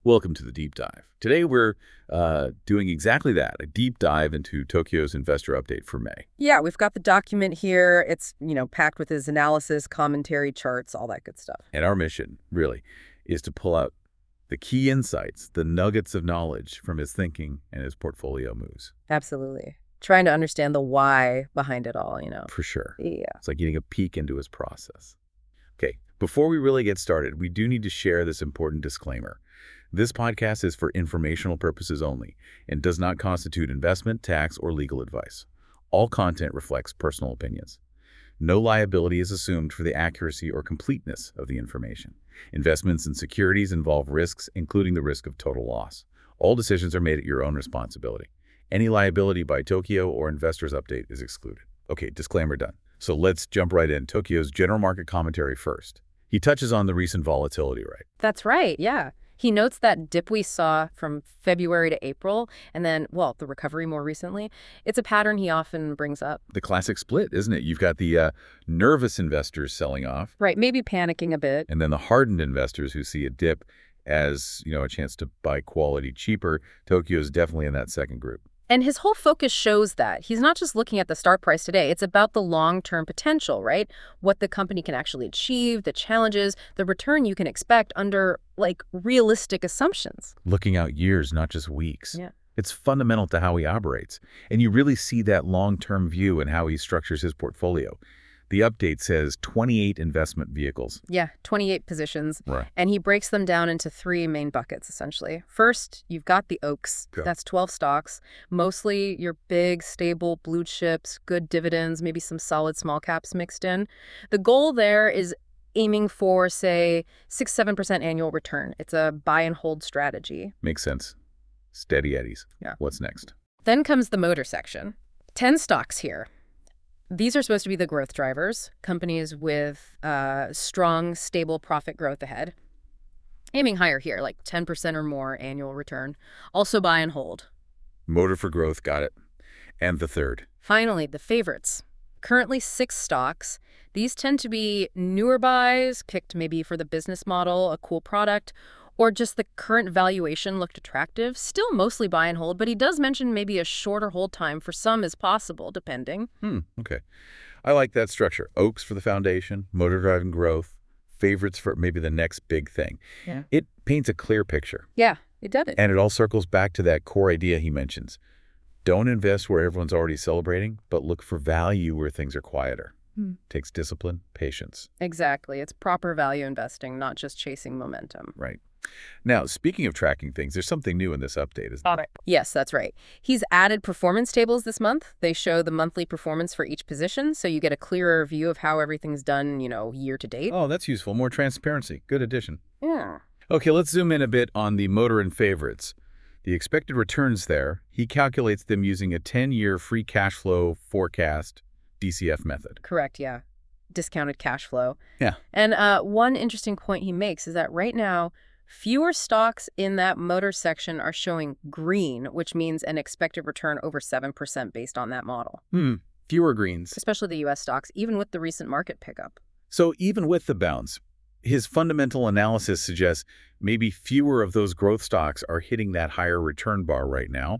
Welcome to the deep dive. Today we're doing exactly that, a deep dive into Tokyo's investor update for May. Yeah, we've got the document here. It's, packed with his analysis, commentary, charts, all that good stuff. And our mission, really, is to pull out the key insights, the nuggets of knowledge from his thinking and his portfolio moves. Absolutely. Trying to understand the why behind it all. For sure. Yeah. It's like getting a peek into his process. Okay, before we really get started, we do need to share this important disclaimer. This podcast is for informational purposes only and does not constitute investment, tax, or legal advice. All content reflects personal opinions. No liability is assumed for the accuracy or completeness of the information. Investments in securities involve risks, including the risk of total loss. All decisions are made at your own responsibility. Any liability by Tokyo or Investors Update is excluded. Okay, disclaimer done. So let's jump right in. Tokyo's general market commentary first. He touches on the recent volatility, right? That's right, yeah. He notes that dip we saw from February to April, and then, the recovery more recently. It's a pattern he often brings up. The classic split, isn't it? You've got the nervous investors selling off. Right, maybe panicking a bit. And then the hardened investors who see a dip as, a chance to buy quality cheaper. Tokyo's definitely in that second group. And his whole focus shows that. He's not just looking at the start price today. It's about the long-term potential, right? What the company can actually achieve, the challenges, the return you can expect under, realistic assumptions. Looking out years, not just weeks. Yeah. It's fundamental to how he operates. And you really see that long-term view in how he structures his portfolio. The update says 28 investment vehicles. Yeah, 28 positions. Right. And he breaks them down into three main buckets, essentially. First, you've got the Oaks. Yeah. That's 12 stocks. Mostly your big, stable blue chips, good dividends, maybe some solid small caps mixed in. The goal there is aiming for, say, 6-7% annual return. It's a buy and hold strategy. Makes sense. Steady eddies. Yeah. What's next? Then comes the motor section. 10 stocks here. These are supposed to be the growth drivers, companies with strong, stable profit growth ahead. Aiming higher here, like 10% or more annual return. Also buy and hold. Motor for growth, got it. And the third. Finally, the favorites. Currently 6 stocks. These tend to be newer buys, picked maybe for the business model, a cool product, or just the current valuation looked attractive. Still mostly buy and hold, but he does mention maybe a shorter hold time for some is possible, depending. Okay. I like that structure. Oaks for the foundation, motor driving growth, favorites for maybe the next big thing. Yeah. It paints a clear picture. Yeah, it does it. And it all circles back to that core idea he mentions. Don't invest where everyone's already celebrating, but look for value where things are quieter. Takes discipline, patience. Exactly. It's proper value investing, not just chasing momentum. Right. Now, speaking of tracking things, there's something new in this update, isn't there? Yes, that's right. He's added performance tables this month. They show the monthly performance for each position, so you get a clearer view of how everything's done, year to date. Oh, that's useful. More transparency. Good addition. Yeah. Okay, let's zoom in a bit on the motor and favorites. The expected returns there, he calculates them using a 10-year free cash flow forecast DCF method. Correct, yeah. Discounted cash flow. Yeah. And one interesting point he makes is that right now, fewer stocks in that motor section are showing green, which means an expected return over 7% based on that model. Fewer greens. Especially the U.S. stocks, even with the recent market pickup. So even with the bounce, his fundamental analysis suggests maybe fewer of those growth stocks are hitting that higher return bar right now.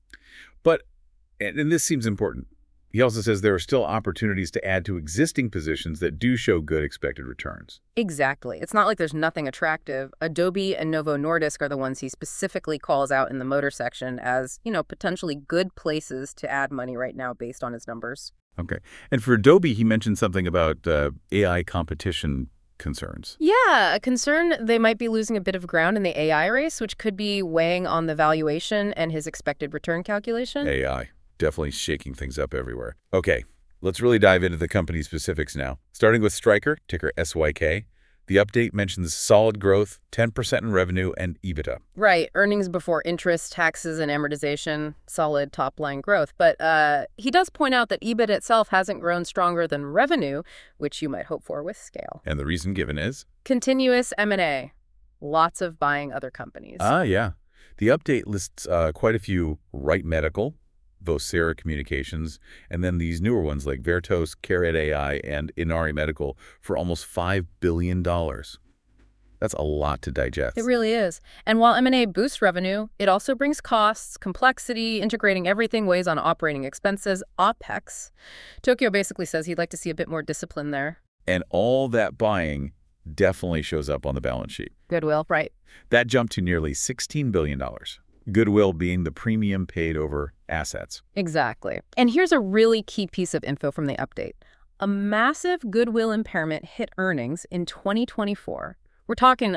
But, and this seems important, he also says there are still opportunities to add to existing positions that do show good expected returns. Exactly. It's not like there's nothing attractive. Adobe and Novo Nordisk are the ones he specifically calls out in the motor section as, potentially good places to add money right now based on his numbers. Okay. And for Adobe, he mentioned something about AI competition concerns. Yeah, a concern they might be losing a bit of ground in the AI race, which could be weighing on the valuation and his expected return calculation. AI. Definitely shaking things up everywhere. Okay, let's really dive into the company specifics now. Starting with Stryker, ticker SYK. The update mentions solid growth, 10% in revenue and EBITDA. Right, earnings before interest, taxes, and amortization, solid top-line growth. But he does point out that EBITDA itself hasn't grown stronger than revenue, which you might hope for with scale. And the reason given is? Continuous M&A. Lots of buying other companies. Yeah. The update lists quite a few: Wright Medical, Vocera Communications, and then these newer ones like Vertos, Carrot AI, and Inari Medical for almost $5 billion. That's a lot to digest. It really is. And while M&A boosts revenue, it also brings costs, complexity, integrating everything weighs on operating expenses, OPEX. Tokyo basically says he'd like to see a bit more discipline there. And all that buying definitely shows up on the balance sheet. Goodwill, right. That jumped to nearly $16 billion. Goodwill being the premium paid over assets. Exactly. And here's a really key piece of info from the update. A massive goodwill impairment hit earnings in 2024. We're talking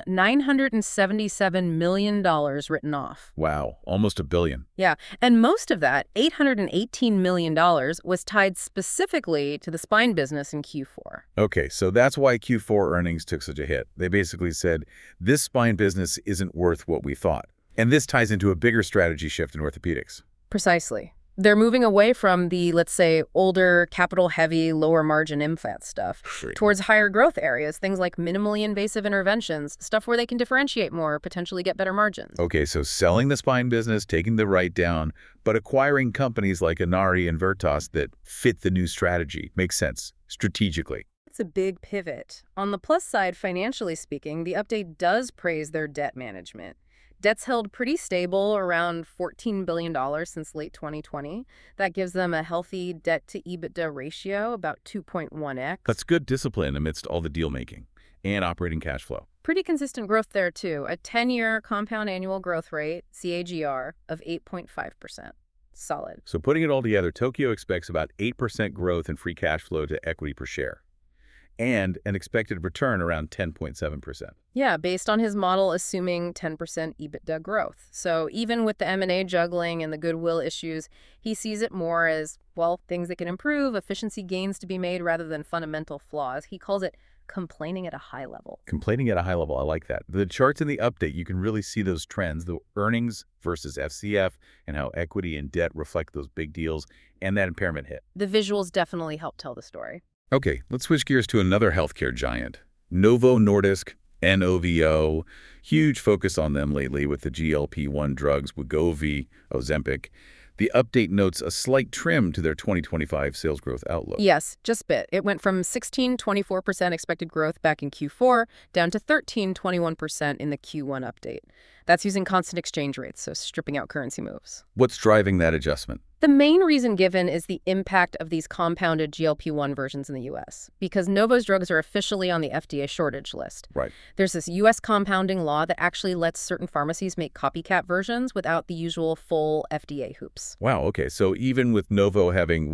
$977 million written off. Wow, almost $1 billion. Yeah, and most of that, $818 million, was tied specifically to the spine business in Q4. Okay, so that's why Q4 earnings took such a hit. They basically said, this spine business isn't worth what we thought. And this ties into a bigger strategy shift in orthopedics. Precisely. They're moving away from the, let's say, older, capital-heavy, lower-margin implant stuff towards higher growth areas, things like minimally invasive interventions, stuff where they can differentiate more, potentially get better margins. Okay, so selling the spine business, taking the write-down, but acquiring companies like Inari and Vertas that fit the new strategy makes sense strategically. It's a big pivot. On the plus side, financially speaking, the update does praise their debt management. Debt's held pretty stable, around $14 billion since late 2020. That gives them a healthy debt-to-EBITDA ratio, about 2.1x. That's good discipline amidst all the deal-making and operating cash flow. Pretty consistent growth there, too. A 10-year compound annual growth rate, CAGR, of 8.5%. Solid. So putting it all together, Tokyo expects about 8% growth in free cash flow to equity per share, and an expected return around 10.7%. Yeah, based on his model assuming 10% EBITDA growth. So even with the M&A juggling and the goodwill issues, he sees it more as, well, things that can improve, efficiency gains to be made rather than fundamental flaws. He calls it complaining at a high level. Complaining at a high level, I like that. The charts in the update, you can really see those trends, the earnings versus FCF, and how equity and debt reflect those big deals and that impairment hit. The visuals definitely help tell the story. Okay, let's switch gears to another healthcare giant, Novo Nordisk, NOVO. Huge focus on them lately with the GLP-1 drugs, Wegovy, Ozempic. The update notes a slight trim to their 2025 sales growth outlook. Yes, just a bit. It went from 16-24% expected growth back in Q4 down to 13-21% in the Q1 update. That's using constant exchange rates, so stripping out currency moves. What's driving that adjustment? The main reason given is the impact of these compounded GLP-1 versions in the U.S., because Novo's drugs are officially on the FDA shortage list. Right. There's this U.S. compounding law that actually lets certain pharmacies make copycat versions without the usual full FDA hoops. Wow, okay. So even with Novo having,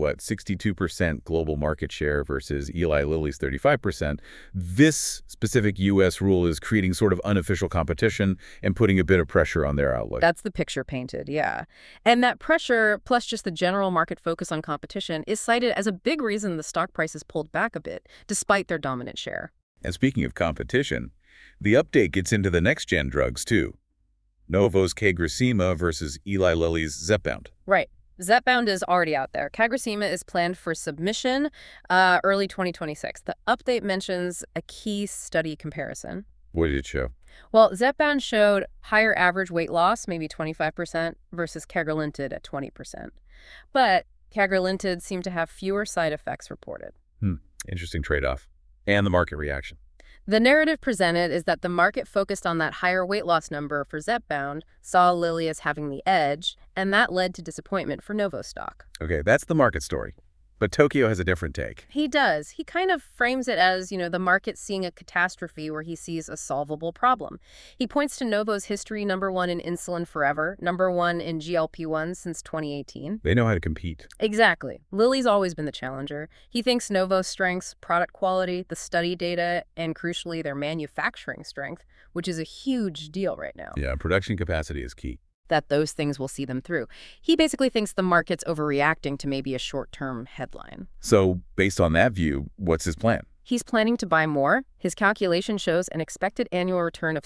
62% global market share versus Eli Lilly's 35%, this specific U.S. rule is creating sort of unofficial competition and putting a bit of pressure on their outlook. That's the picture painted, yeah. And that pressure, plus just the general market focus on competition, is cited as a big reason the stock price has pulled back a bit, despite their dominant share. And speaking of competition, the update gets into the next-gen drugs, too. Novo's CagriSema versus Eli Lilly's Zepbound. Right. Zepbound is already out there. CagriSema is planned for submission early 2026. The update mentions a key study comparison. What did it show? Well, Zepbound showed higher average weight loss, maybe 25%, versus Cagrilintide at 20%. But Cagrilintide seemed to have fewer side effects reported. Interesting trade-off. And the market reaction. The narrative presented is that the market focused on that higher weight loss number for Zepbound, saw Lilly as having the edge, and that led to disappointment for Novo stock. Okay, that's the market story. But Tokyo has a different take. He does. He kind of frames it as, the market seeing a catastrophe where he sees a solvable problem. He points to Novo's history, #1 in insulin forever, #1 in GLP-1 since 2018. They know how to compete. Exactly. Lilly's always been the challenger. He thinks Novo's strengths, product quality, the study data, and crucially their manufacturing strength, which is a huge deal right now. Yeah, production capacity is key. That those things will see them through. He basically thinks the market's overreacting to maybe a short-term headline. So, based on that view, what's his plan? He's planning to buy more. His calculation shows an expected annual return of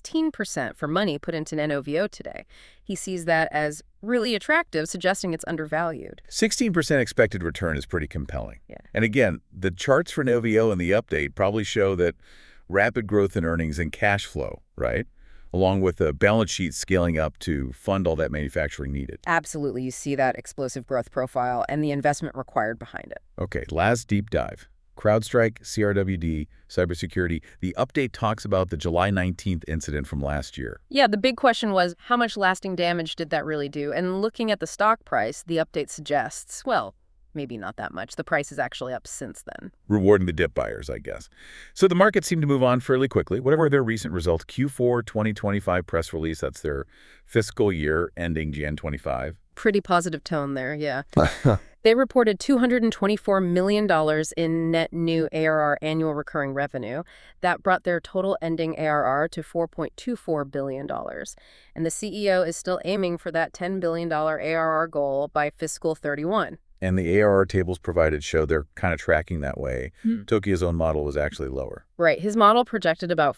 16% for money put into NOVO today. He sees that as really attractive, suggesting it's undervalued. 16% expected return is pretty compelling. Yeah. And again, the charts for NOVO in the update probably show that rapid growth in earnings and cash flow, right? Along with the balance sheet scaling up to fund all that manufacturing needed. Absolutely. You see that explosive growth profile and the investment required behind it. Okay, last deep dive. CrowdStrike, CRWD, cybersecurity. The update talks about the July 19th incident from last year. Yeah, the big question was, how much lasting damage did that really do? And looking at the stock price, the update suggests, well, maybe not that much. The price is actually up since then. Rewarding the dip buyers, I guess. So the market seemed to move on fairly quickly. Whatever their recent results, Q4 2025 press release, that's their fiscal year ending Jan 25. Pretty positive tone there, yeah. They reported $224 million in net new ARR, annual recurring revenue. That brought their total ending ARR to $4.24 billion. And the CEO is still aiming for that $10 billion ARR goal by fiscal 31. And the ARR tables provided show they're kind of tracking that way. Tokyo's own model was actually lower. Right. His model projected about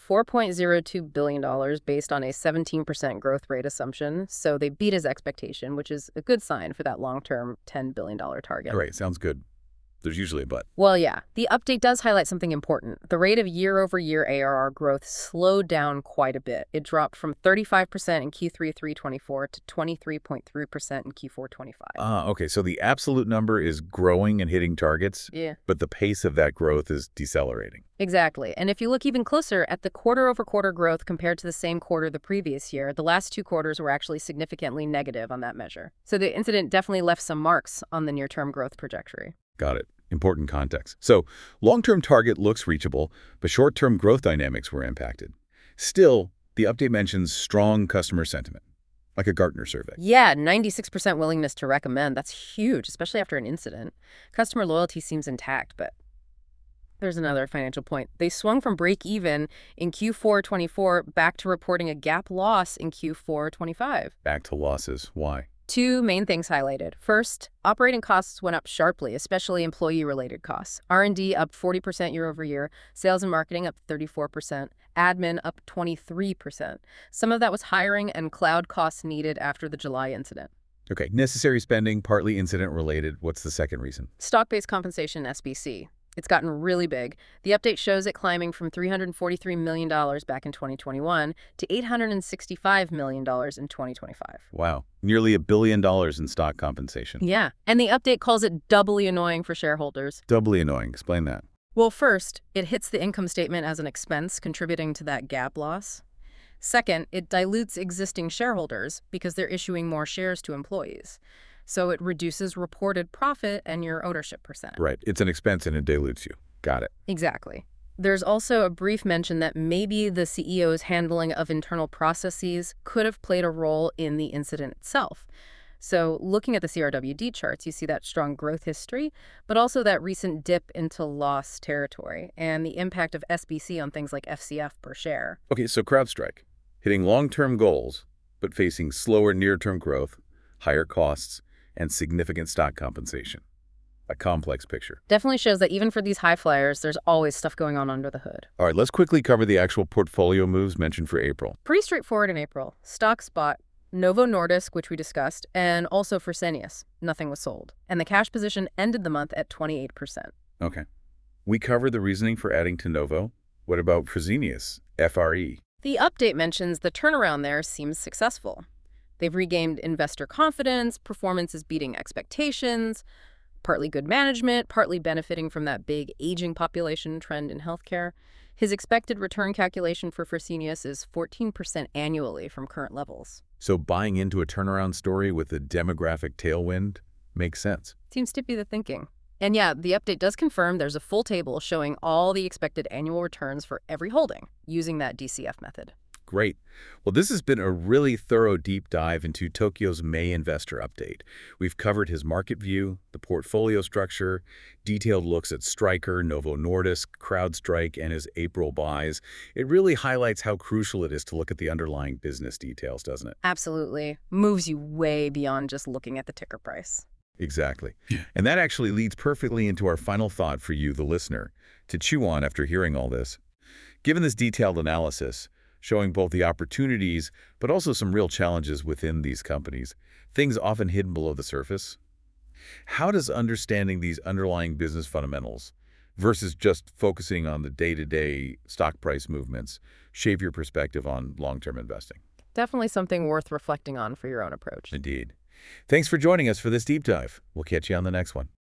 $4.02 billion based on a 17% growth rate assumption. So they beat his expectation, which is a good sign for that long-term $10 billion target. All right, sounds good. There's usually a but. Well, yeah. The update does highlight something important. The rate of year-over-year ARR growth slowed down quite a bit. It dropped from 35% in Q3 324 to 23.3% in Q4 25. Okay, so the absolute number is growing and hitting targets, Yeah. but the pace of that growth is decelerating. Exactly. And if you look even closer at the quarter-over-quarter growth compared to the same quarter the previous year, the last two quarters were actually significantly negative on that measure. So the incident definitely left some marks on the near-term growth trajectory. Got it. Important context. So long-term target looks reachable, but short-term growth dynamics were impacted. Still, the update mentions strong customer sentiment, like a Gartner survey. Yeah, 96% willingness to recommend. That's huge, especially after an incident. Customer loyalty seems intact, but there's another financial point. They swung from break-even in Q4 24 back to reporting a GAAP loss in Q4 25. Back to losses. Why? Two main things highlighted. First, operating costs went up sharply, especially employee-related costs. R&D up 40% year over year, sales and marketing up 34%, admin up 23%. Some of that was hiring and cloud costs needed after the July incident. Okay, necessary spending, partly incident-related. What's the second reason? Stock-based compensation, SBC. It's gotten really big. The update shows it climbing from $343 million back in 2021 to $865 million in 2025. Wow, nearly $1 billion in stock compensation. Yeah, and the update calls it doubly annoying for shareholders. Doubly annoying. Explain that. Well, first, it hits the income statement as an expense, contributing to that GAAP loss. Second, it dilutes existing shareholders because they're issuing more shares to employees. So it reduces reported profit and your ownership percentage. Right. It's an expense and it dilutes you. Got it. Exactly. There's also a brief mention that maybe the CEO's handling of internal processes could have played a role in the incident itself. So looking at the CRWD charts, you see that strong growth history, but also that recent dip into loss territory and the impact of SBC on things like FCF per share. Okay, so CrowdStrike, hitting long-term goals, but facing slower near-term growth, higher costs, and significant stock compensation. A complex picture. Definitely shows that even for these high flyers, there's always stuff going on under the hood. All right, let's quickly cover the actual portfolio moves mentioned for April. Pretty straightforward in April. Stocks bought Novo Nordisk, which we discussed, and also Fresenius. Nothing was sold. And the cash position ended the month at 28%. Okay. We covered the reasoning for adding to Novo. What about Fresenius, FRE? The update mentions the turnaround there seems successful. They've regained investor confidence, performance is beating expectations, partly good management, partly benefiting from that big aging population trend in healthcare. His expected return calculation for Fresenius is 14% annually from current levels. So buying into a turnaround story with a demographic tailwind makes sense. Seems to be the thinking. And yeah, the update does confirm there's a full table showing all the expected annual returns for every holding using that DCF method. Great. Well, this has been a really thorough deep dive into Tokyo's May investor update. We've covered his market view, the portfolio structure, detailed looks at Stryker, Novo Nordisk, CrowdStrike, and his April buys. It really highlights how crucial it is to look at the underlying business details, doesn't it? Absolutely. Moves you way beyond just looking at the ticker price. Exactly. And that actually leads perfectly into our final thought for you, the listener, to chew on after hearing all this. Given this detailed analysis, showing both the opportunities but also some real challenges within these companies, things often hidden below the surface, how does understanding these underlying business fundamentals versus just focusing on the day-to-day stock price movements shape your perspective on long-term investing? Definitely something worth reflecting on for your own approach. Indeed. Thanks for joining us for this deep dive. We'll catch you on the next one.